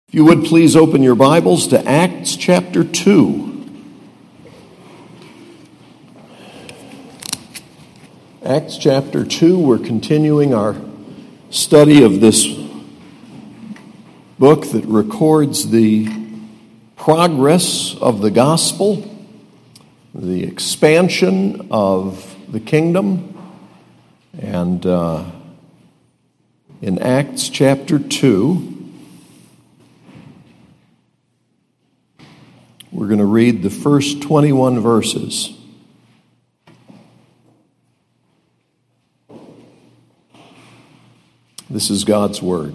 If you would please open your Bibles to Acts chapter 2. Acts chapter 2, we're continuing our study of this book that records the progress of the gospel, the expansion of the kingdom. And in Acts chapter 2, we're going to read the first 21 verses. This is God's word.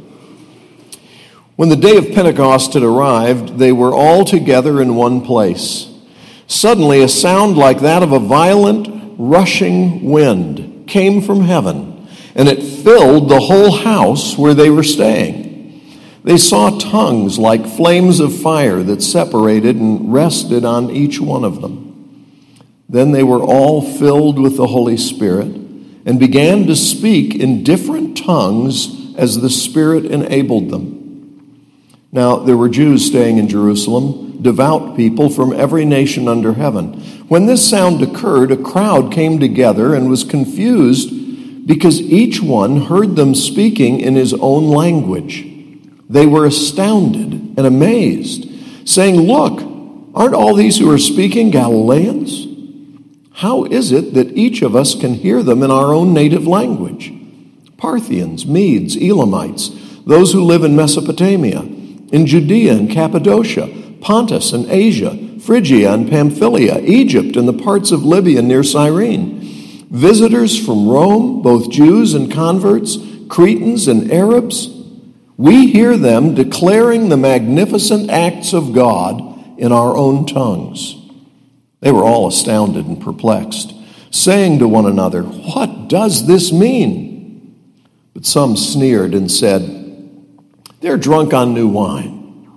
When the day of Pentecost had arrived, they were all together in one place. Suddenly, a sound like that of a violent, rushing wind came from heaven, and it filled the whole house where they were staying. They saw tongues like flames of fire that separated and rested on each one of them. Then they were all filled with the Holy Spirit and began to speak in different tongues as the Spirit enabled them. Now there were Jews staying in Jerusalem, devout people from every nation under heaven. When this sound occurred, a crowd came together and was confused because each one heard them speaking in his own language. They were astounded and amazed, saying, "Look, aren't all these who are speaking Galileans? How is it that each of us can hear them in our own native language? Parthians, Medes, Elamites, those who live in Mesopotamia, in Judea and Cappadocia, Pontus and Asia, Phrygia and Pamphylia, Egypt and the parts of Libya near Cyrene, visitors from Rome, both Jews and converts, Cretans and Arabs. We hear them declaring the magnificent acts of God in our own tongues." They were all astounded and perplexed, saying to one another, "What does this mean?" But some sneered and said, "They're drunk on new wine."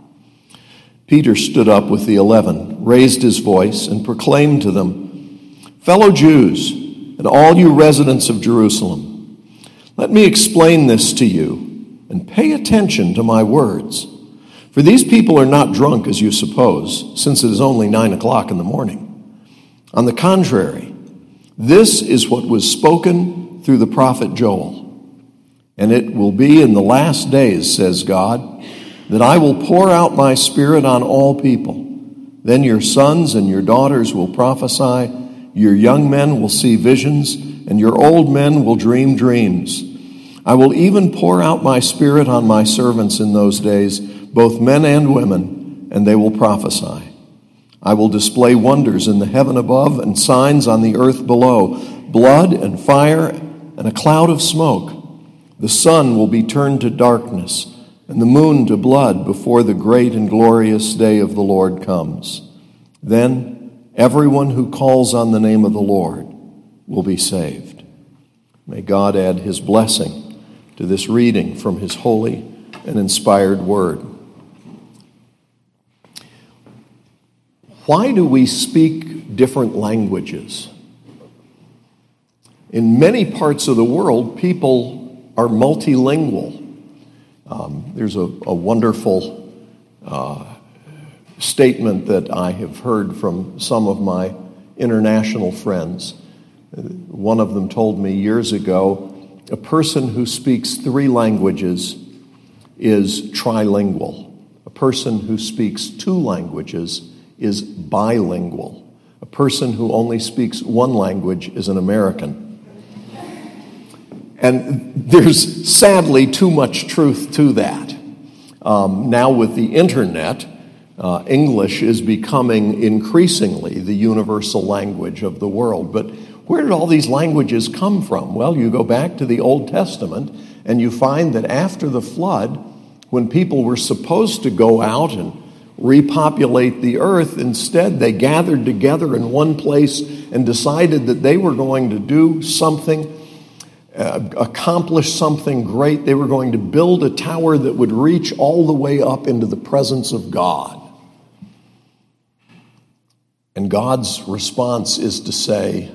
Peter stood up with the 11, raised his voice, and proclaimed to them, "Fellow Jews, and all you residents of Jerusalem, let me explain this to you. And pay attention to my words. For these people are not drunk as you suppose, since it is only 9 o'clock in the morning. On the contrary, this is what was spoken through the prophet Joel. And it will be in the last days, says God, that I will pour out my Spirit on all people. Then your sons and your daughters will prophesy, your young men will see visions, and your old men will dream dreams. I will even pour out my Spirit on my servants in those days, both men and women, and they will prophesy. I will display wonders in the heaven above and signs on the earth below, blood and fire and a cloud of smoke. The sun will be turned to darkness and the moon to blood before the great and glorious day of the Lord comes. Then everyone who calls on the name of the Lord will be saved." May God add his blessing to this reading from his holy and inspired word. Why do we speak different languages? In many parts of the world, people are multilingual. There's a wonderful statement that I have heard from some of my international friends. One of them told me years ago, a person who speaks 3 languages is trilingual. A person who speaks 2 languages is bilingual. A person who only speaks 1 language is an American. And there's sadly too much truth to that. Now with the internet, English is becoming increasingly the universal language of the world. But where did all these languages come from? Well, you go back to the Old Testament and you find that after the flood, when people were supposed to go out and repopulate the earth, instead they gathered together in one place and decided that they were going to do something, accomplish something great. They were going to build a tower that would reach all the way up into the presence of God. And God's response is to say,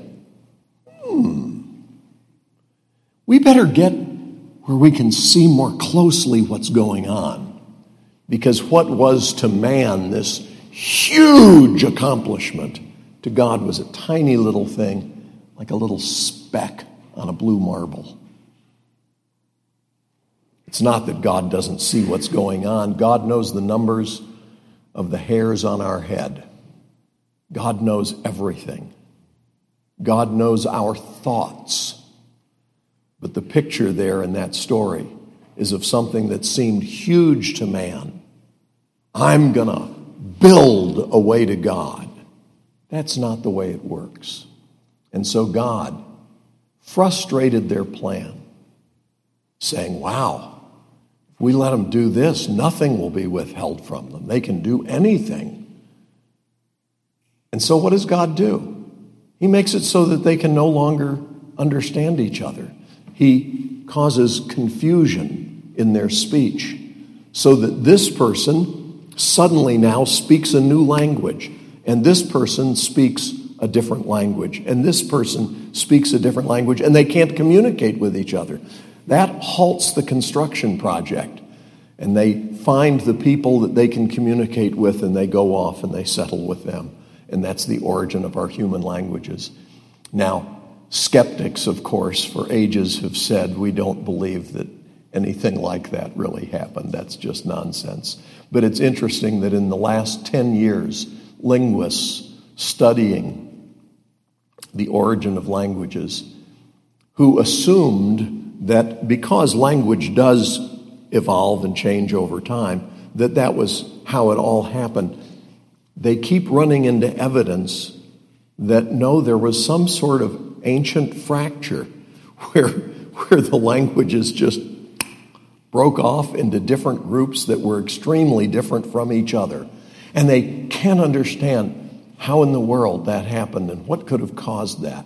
we better get where we can see more closely what's going on. Because what was to man this huge accomplishment, to God was a tiny little thing, like a little speck on a blue marble. It's not that God doesn't see what's going on. God knows the numbers of the hairs on our head. God knows everything. God knows our thoughts. But the picture there in that story is of something that seemed huge to man. I'm going to build a way to God. That's not the way it works. And so God frustrated their plan, saying, wow, if we let them do this, nothing will be withheld from them. They can do anything. And so what does God do? He makes it so that they can no longer understand each other. He causes confusion in their speech so that this person suddenly now speaks a new language, and this person speaks a different language, and this person speaks a different language, and they can't communicate with each other. That halts the construction project, and they find the people that they can communicate with, and they go off and they settle with them. And that's the origin of our human languages. Now, skeptics, of course, for ages have said we don't believe that anything like that really happened. That's just nonsense. But it's interesting that in the last 10 years, linguists studying the origin of languages who assumed that because language does evolve and change over time, that was how it all happened. They keep running into evidence that no, there was some sort of ancient fracture where the languages just broke off into different groups that were extremely different from each other. And they can't understand how in the world that happened and what could have caused that.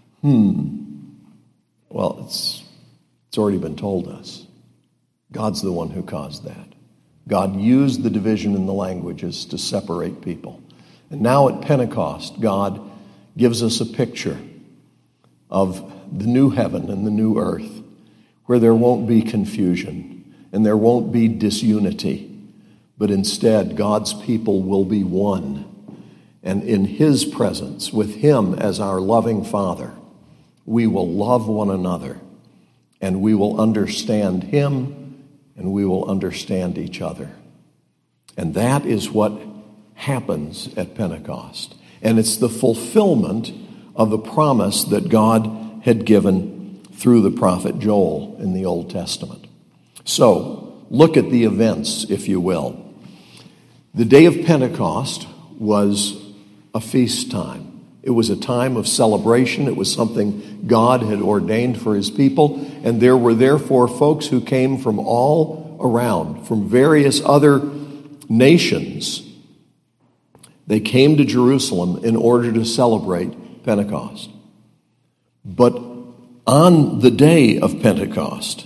Well, it's already been told us. God's the one who caused that. God used the division in the languages to separate people. And now at Pentecost, God gives us a picture of the new heaven and the new earth where there won't be confusion and there won't be disunity, but instead God's people will be one. And in His presence, with Him as our loving Father, we will love one another and we will understand Him and we will understand each other. And that is what happens at Pentecost. And it's the fulfillment of the promise that God had given through the prophet Joel in the Old Testament. So, look at the events, if you will. The day of Pentecost was a feast time. It was a time of celebration. It was something God had ordained for His people. And there were therefore folks who came from all around, from various other nations. They came to Jerusalem in order to celebrate Pentecost. But on the day of Pentecost,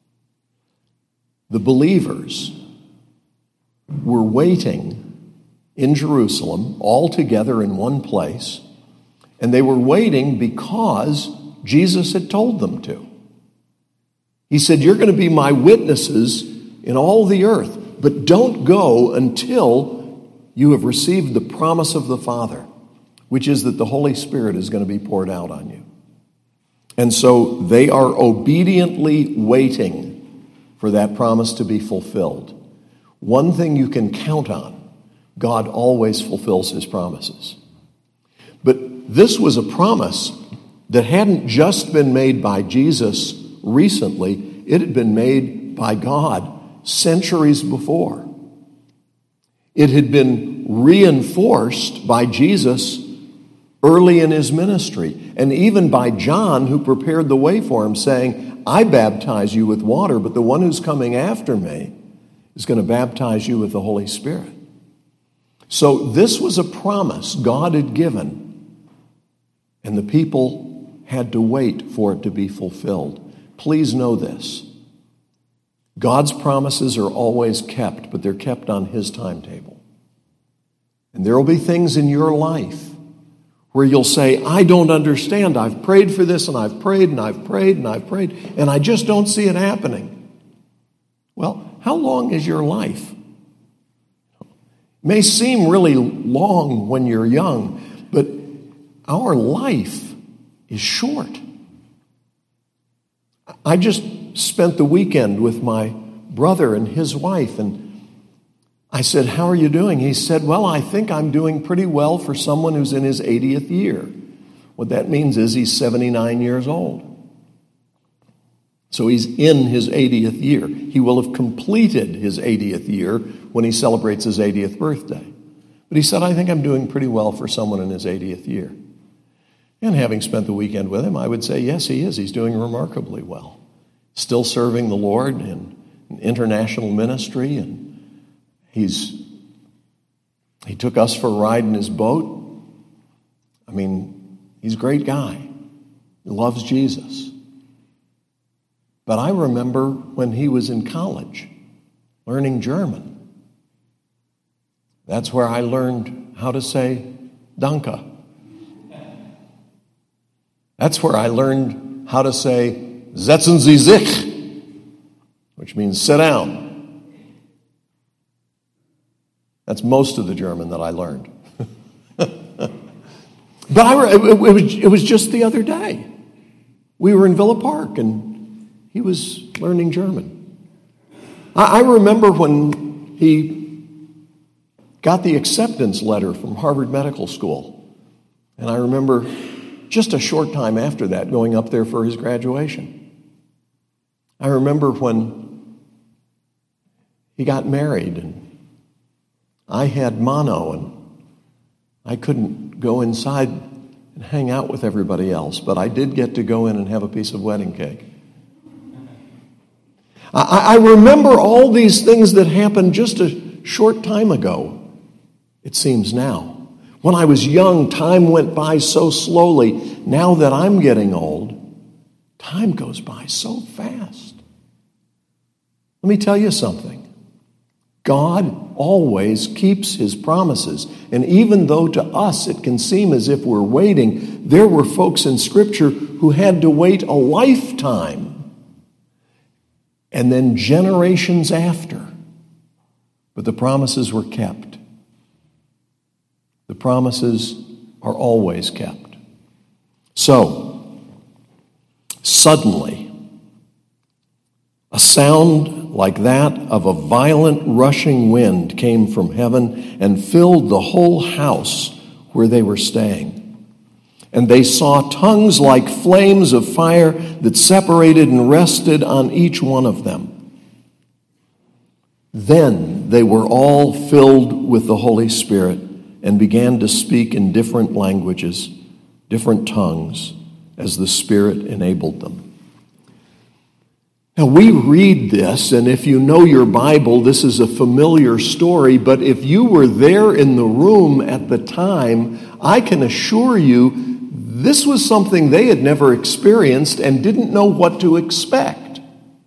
the believers were waiting in Jerusalem, all together in one place, and they were waiting because Jesus had told them to. He said, you're going to be my witnesses in all the earth, but don't go until you have received the promise of the Father, which is that the Holy Spirit is going to be poured out on you. And so they are obediently waiting for that promise to be fulfilled. One thing you can count on, God always fulfills His promises. But this was a promise that hadn't just been made by Jesus recently, it had been made by God centuries before. It had been reinforced by Jesus early in His ministry, and even by John, who prepared the way for Him, saying, I baptize you with water, but the one who's coming after me is going to baptize you with the Holy Spirit. So this was a promise God had given, and the people had to wait for it to be fulfilled. Please know this. God's promises are always kept, but they're kept on His timetable. And there will be things in your life where you'll say, I don't understand. I've prayed for this, and I've prayed, and I've prayed, and I've prayed, and I just don't see it happening. Well, how long is your life? May seem really long when you're young, but our life is short. I just spent the weekend with my brother and his wife, and I said, "How are you doing?" He said, "Well, I think I'm doing pretty well for someone who's in his 80th year." What that means is he's 79 years old. So he's in his 80th year. He will have completed his 80th year when he celebrates his 80th birthday. But he said, "I think I'm doing pretty well for someone in his 80th year." And having spent the weekend with him, I would say, yes, he is. He's doing remarkably well. Still serving the Lord in international ministry, and he took us for a ride in his boat. I mean, he's a great guy. He loves Jesus. But I remember when he was in college learning German. That's where I learned how to say Danke. That's where I learned how to say Setzen Sie sich, which means sit down. That's most of the German that I learned. But it was just the other day. We were in Villa Park, and he was learning German. I remember when he got the acceptance letter from Harvard Medical School. And I remember just a short time after that going up there for his graduation. I remember when he got married, and I had mono, and I couldn't go inside and hang out with everybody else, but I did get to go in and have a piece of wedding cake. I remember all these things that happened just a short time ago, it seems now. When I was young, time went by so slowly. Now that I'm getting old, time goes by so fast. Let me tell you something. God always keeps his promises. And even though to us it can seem as if we're waiting, there were folks in Scripture who had to wait a lifetime and then generations after. But the promises were kept. The promises are always kept. So, suddenly, a sound like that of a violent rushing wind came from heaven and filled the whole house where they were staying. And they saw tongues like flames of fire that separated and rested on each one of them. Then they were all filled with the Holy Spirit and began to speak in different languages, different tongues, as the Spirit enabled them. Now, we read this, and if you know your Bible, this is a familiar story, but if you were there in the room at the time, I can assure you this was something they had never experienced and didn't know what to expect.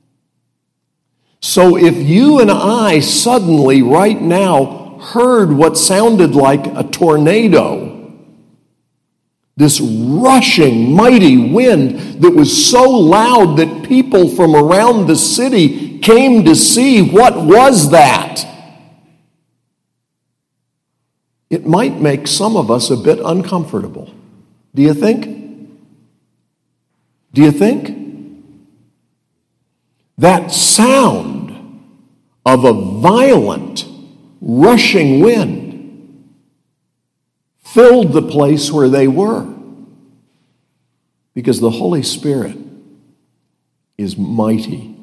So if you and I suddenly, right now, heard what sounded like a tornado, this rushing, mighty wind that was so loud that people from around the city came to see what was that, it might make some of us a bit uncomfortable. Do you think? Do you think? That sound of a violent, rushing wind filled the place where they were, because the Holy Spirit is mighty.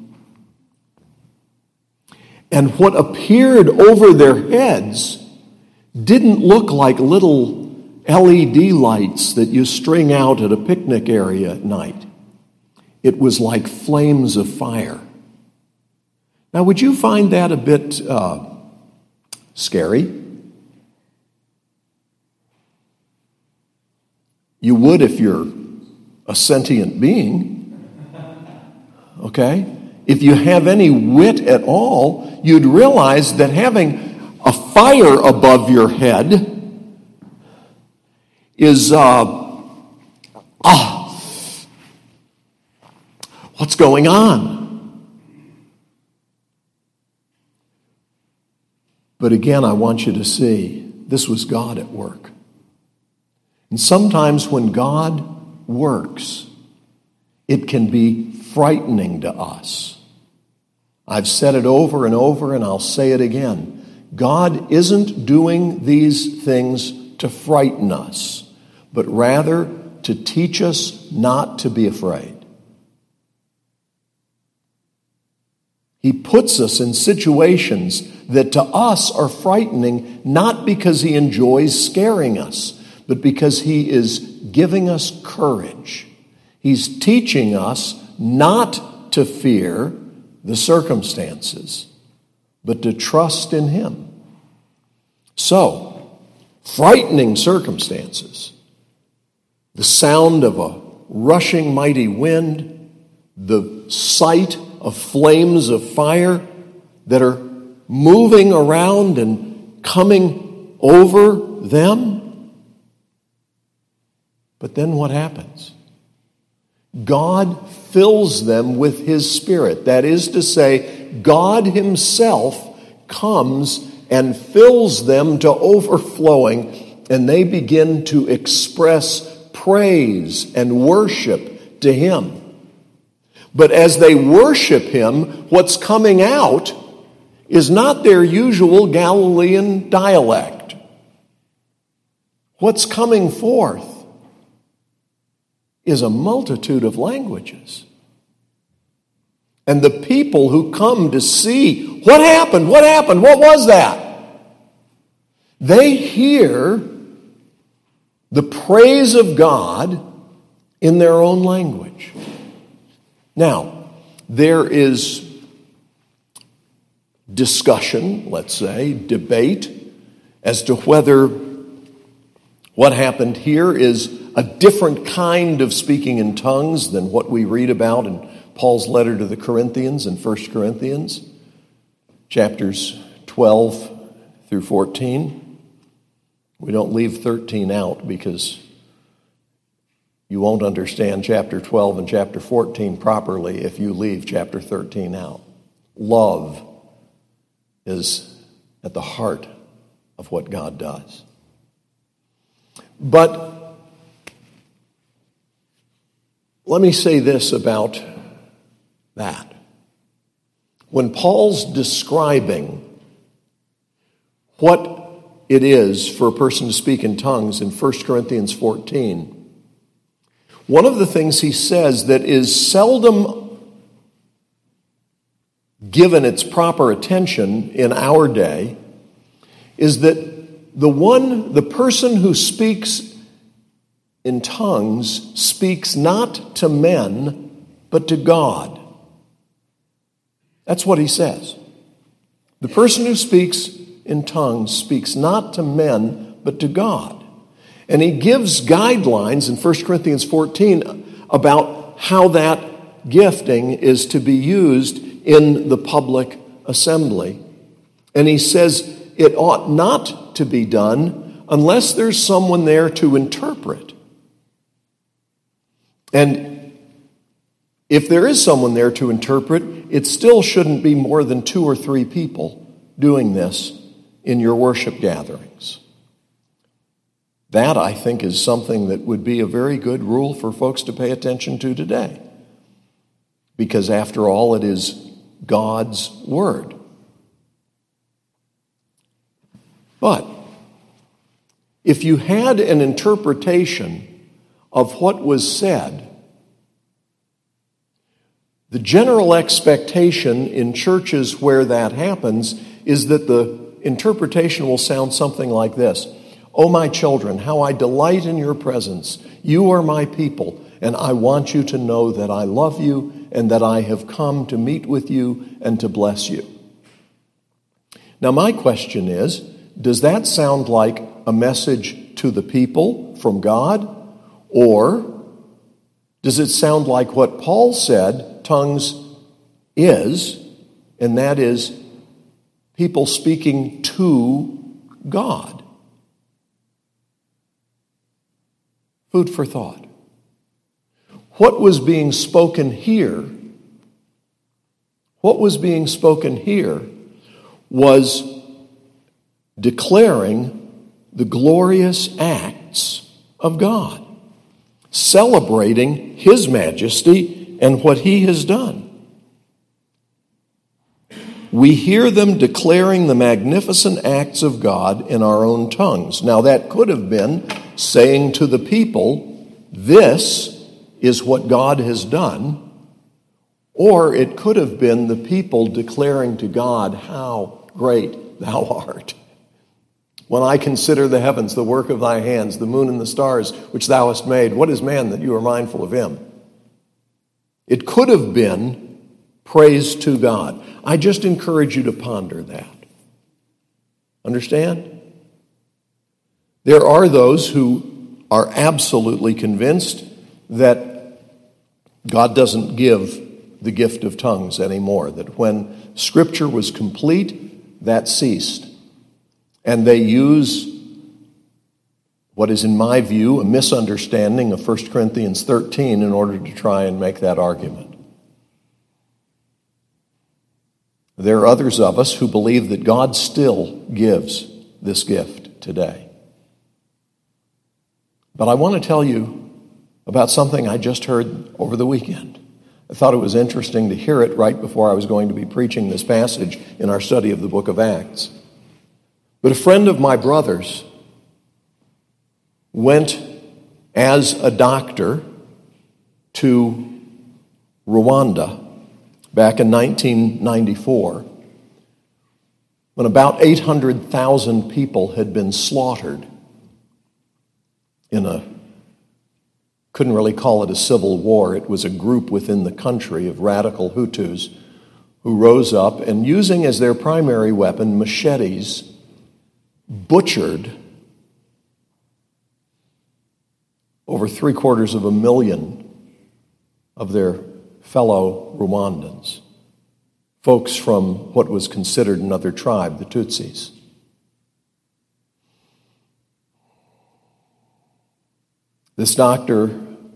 And what appeared over their heads didn't look like little LED lights that you string out at a picnic area at night. It was like flames of fire. Now, would you find that a bit scary? You would if you're a sentient being. Okay? If you have any wit at all, you'd realize that having a fire above your head is, what's going on? But again, I want you to see this was God at work. And sometimes when God works, it can be frightening to us. I've said it over and over, and I'll say it again. God isn't doing these things to frighten us, but rather to teach us not to be afraid. He puts us in situations that to us are frightening, not because he enjoys scaring us, but because he is giving us courage. He's teaching us not to fear the circumstances, but to trust in him. So, frightening circumstances, the sound of a rushing mighty wind, the sight of flames of fire that are moving around and coming over them. But then what happens? God fills them with his Spirit. That is to say, God himself comes and fills them to overflowing, and they begin to express praise and worship to him. But as they worship him, what's coming out is not their usual Galilean dialect. What's coming forth is a multitude of languages. And the people who come to see, what happened, what was that? They hear the praise of God in their own language. Now, there is discussion, let's say, debate, as to whether what happened here is a different kind of speaking in tongues than what we read about in Paul's letter to the Corinthians in 1 Corinthians, chapters 12 through 14. We don't leave 13 out because you won't understand chapter 12 and chapter 14 properly if you leave chapter 13 out. Love is at the heart of what God does. But let me say this about that. When Paul's describing what it is for a person to speak in tongues in 1 Corinthians 14, one of the things he says that is seldom given its proper attention in our day is that the person who speaks in tongues speaks not to men, but to God. That's what he says. The person who speaks in tongues speaks not to men, but to God. And he gives guidelines in 1 Corinthians 14 about how that gifting is to be used in the public assembly. And he says it ought not to be done unless there's someone there to interpret. And if there is someone there to interpret, it still shouldn't be more than 2 or 3 people doing this in your worship gatherings. That, I think, is something that would be a very good rule for folks to pay attention to today. Because after all, it is God's word. But if you had an interpretation of what was said, the general expectation in churches where that happens is that the interpretation will sound something like this. "Oh, my children, how I delight in your presence. You are my people, and I want you to know that I love you and that I have come to meet with you and to bless you." Now, my question is, does that sound like a message to the people from God? Or does it sound like what Paul said tongues is, and that is people speaking to God? Food for thought. What was being spoken here? What was being spoken here was declaring the glorious acts of God, celebrating His majesty and what He has done. We hear them declaring the magnificent acts of God in our own tongues. Now, that could have been saying to the people, this is what God has done, or it could have been the people declaring to God, how great thou art. When I consider the heavens, the work of thy hands, the moon and the stars which thou hast made, what is man that you are mindful of him? It could have been praise to God. I just encourage you to ponder that. Understand? There are those who are absolutely convinced that God doesn't give the gift of tongues anymore, that when Scripture was complete, that ceased. And they use what is, in my view, a misunderstanding of 1 Corinthians 13 in order to try and make that argument. There are others of us who believe that God still gives this gift today. But I want to tell you about something I just heard over the weekend. I thought it was interesting to hear it right before I was going to be preaching this passage in our study of the book of Acts. But a friend of my brother's went as a doctor to Rwanda back in 1994, when about 800,000 people had been slaughtered in couldn't really call it a civil war. It was a group within the country of radical Hutus who rose up and, using as their primary weapon machetes, butchered over 750,000 of their fellow Rwandans, folks from what was considered another tribe, the Tutsis. This doctor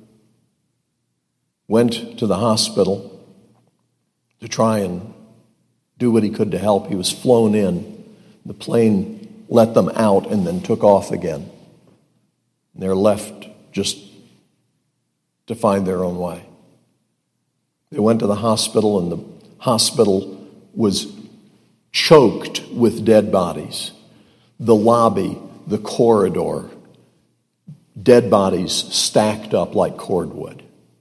went to the hospital to try and do what he could to help. He was flown in. The plane let them out and then took off again. And they're left just to find their own way. They went to the hospital, and the hospital was choked with dead bodies. The lobby, the corridor, dead bodies stacked up like cordwood.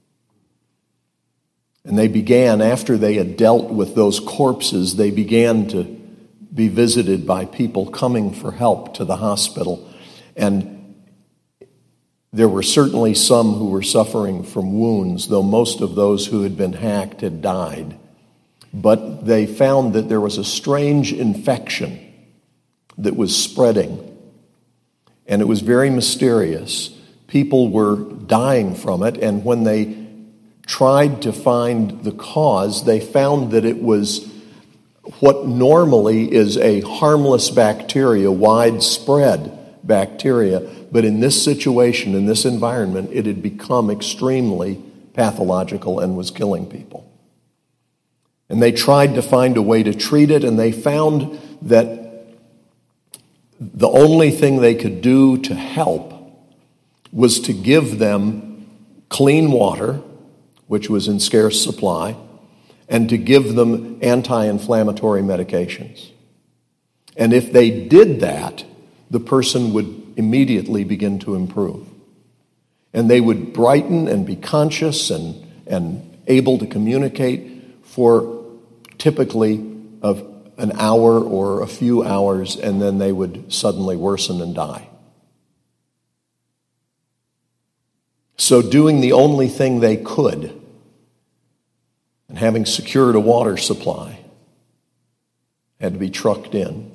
And they began, after they had dealt with those corpses, they began to be visited by people coming for help to the hospital. And there were certainly some who were suffering from wounds, though most of those who had been hacked had died. But they found that there was a strange infection that was spreading, and it was very mysterious. People were dying from it, and when they tried to find the cause, they found that it was what normally is a harmless bacteria, widespread bacteria, but in this situation, in this environment, it had become extremely pathological and was killing people. And they tried to find a way to treat it, and they found that the only thing they could do to help was to give them clean water, which was in scarce supply, and to give them anti-inflammatory medications. And if they did that, the person would immediately begin to improve. And they would brighten and be conscious and able to communicate for typically of an hour or a few hours, and then they would suddenly worsen and die. So doing the only thing they could, and having secured a water supply, had to be trucked in,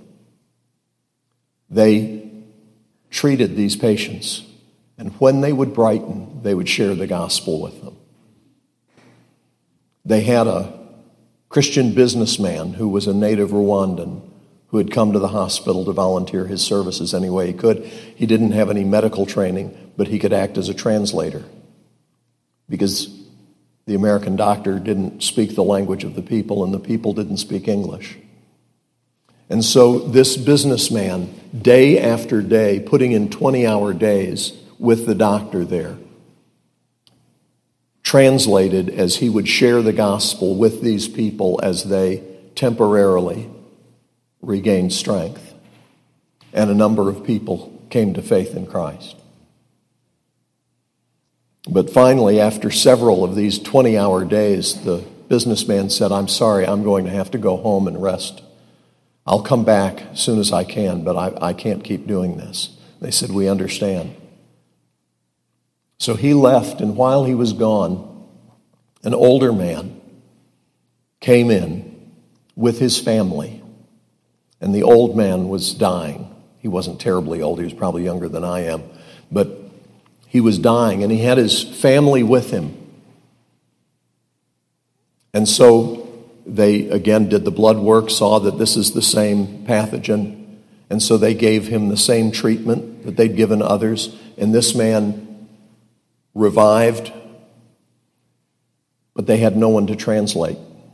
they treated these patients, and when they would brighten, they would share the gospel with them. They had a Christian businessman who was a native Rwandan who had come to the hospital to volunteer his services any way he could. He didn't have any medical training, but he could act as a translator because the American doctor didn't speak the language of the people and the people didn't speak English. And so this businessman, day after day, putting in 20-hour days with the doctor there, translated as he would share the gospel with these people as they temporarily regained strength. And a number of people came to faith in Christ. But finally, after several of these 20-hour days, the businessman said, "I'm sorry, I'm going to have to go home and rest. I'll come back as soon as I can, but I can't keep doing this." They said, "We understand." So he left, and while he was gone, an older man came in with his family, and the old man was dying. He wasn't terribly old. He was probably younger than I am, but he was dying, and he had his family with him. And so they, again, did the blood work, saw that this is the same pathogen, and so they gave him the same treatment that they'd given others, and this man revived, but they had no one to translate.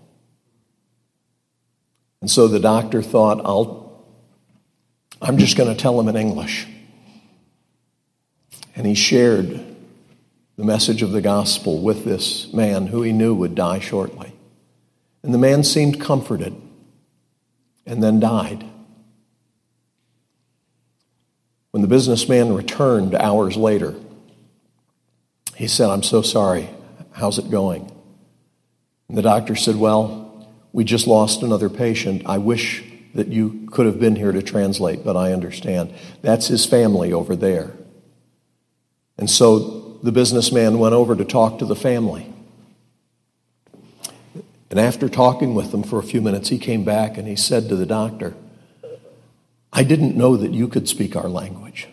And so the doctor thought, I'm just going to tell him in English. And he shared the message of the gospel with this man who he knew would die shortly. And the man seemed comforted and then died. When the businessman returned hours later, he said, "I'm so sorry. How's it going?" And the doctor said, "Well, we just lost another patient. I wish that you could have been here to translate, but I understand." That's his family over there. And so the businessman went over to talk to the family. And after talking with them for a few minutes, he came back and he said to the doctor, "I didn't know that you could speak our language."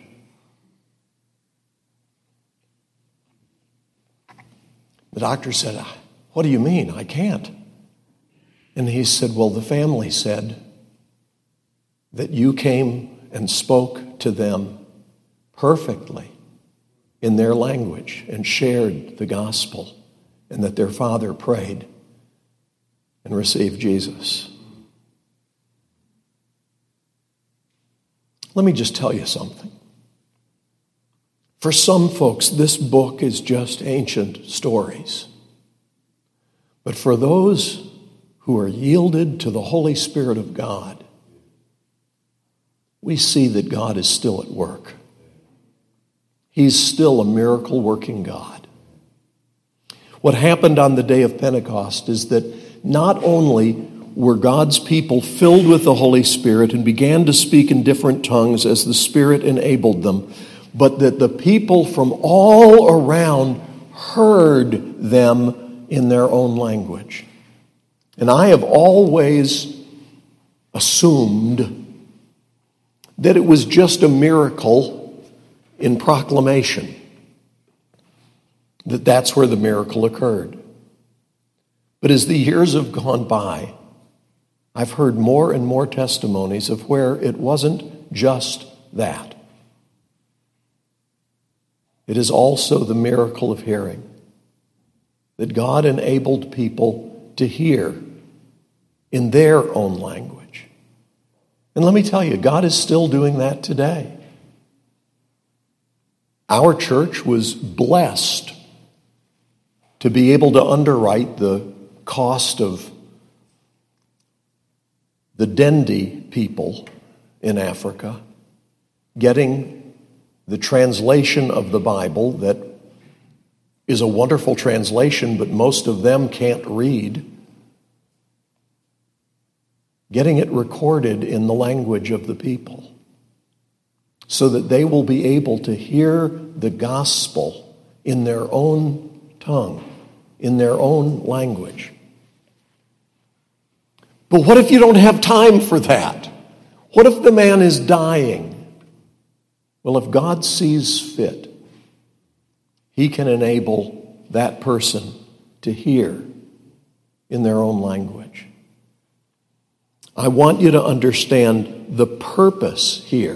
The doctor said, "What do you mean? I can't." And he said, "Well, the family said that you came and spoke to them perfectly in their language and shared the gospel, and that their father prayed and received Jesus." Let me just tell you something. For some folks, this book is just ancient stories. But for those who are yielded to the Holy Spirit of God, we see that God is still at work. He's still a miracle-working God. What happened on the day of Pentecost is that not only were God's people filled with the Holy Spirit and began to speak in different tongues as the Spirit enabled them, but that the people from all around heard them in their own language. And I have always assumed that it was just a miracle in proclamation, that's where the miracle occurred. But as the years have gone by, I've heard more and more testimonies of where it wasn't just that. It is also the miracle of hearing, that God enabled people to hear in their own language. And let me tell you, God is still doing that today. Our church was blessed to be able to underwrite the cost of the Dendi people in Africa getting the translation of the Bible that is a wonderful translation, but most of them can't read, getting it recorded in the language of the people so that they will be able to hear the gospel in their own tongue, in their own language. But what if you don't have time for that? What if the man is dying? Well, if God sees fit, He can enable that person to hear in their own language. I want you to understand the purpose here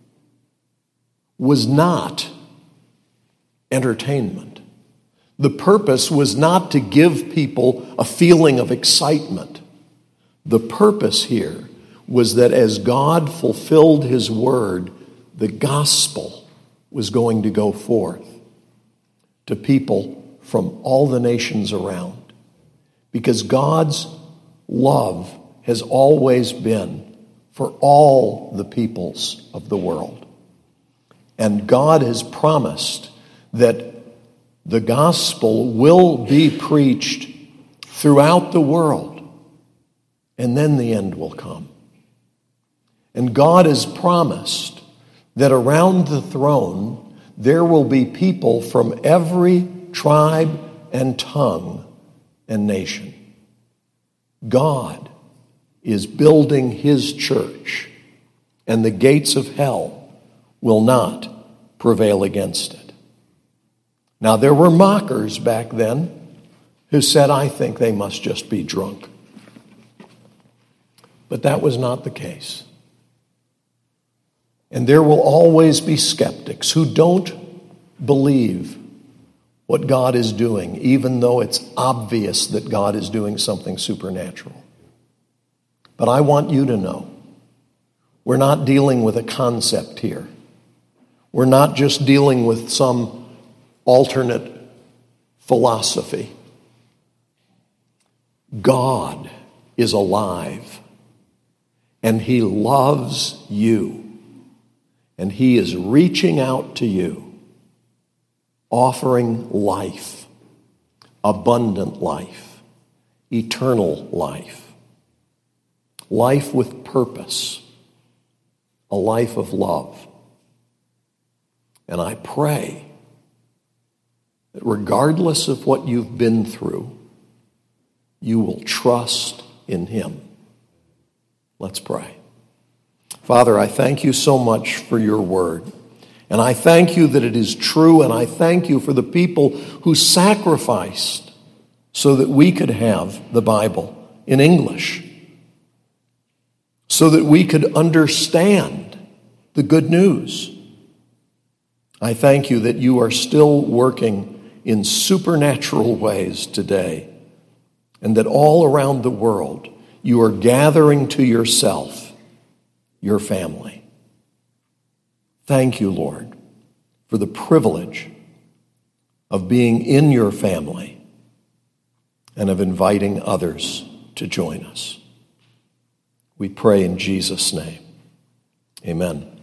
was not entertainment. The purpose was not to give people a feeling of excitement. The purpose here was that as God fulfilled his word, the gospel was going to go forth to people from all the nations around. Because God's love has always been for all the peoples of the world. And God has promised that the gospel will be preached throughout the world, and then the end will come. And God has promised that around the throne there will be people from every tribe and tongue and nation. God is building his church, and the gates of hell will not prevail against it. Now, there were mockers back then who said, I think they must just be drunk. But that was not the case. And there will always be skeptics who don't believe what God is doing, even though it's obvious that God is doing something supernatural. But I want you to know, we're not dealing with a concept here. We're not just dealing with some alternate philosophy. God is alive, and he loves you, and he is reaching out to you, offering life, abundant life, eternal life, life with purpose, a life of love. And I pray that regardless of what you've been through, you will trust in him. Let's pray. Father, I thank you so much for your word. And I thank you that it is true, and I thank you for the people who sacrificed so that we could have the Bible in English, so that we could understand the good news. I thank you that you are still working in supernatural ways today, and that all around the world you are gathering to yourself your family. Thank you, Lord, for the privilege of being in your family and of inviting others to join us. We pray in Jesus' name. Amen.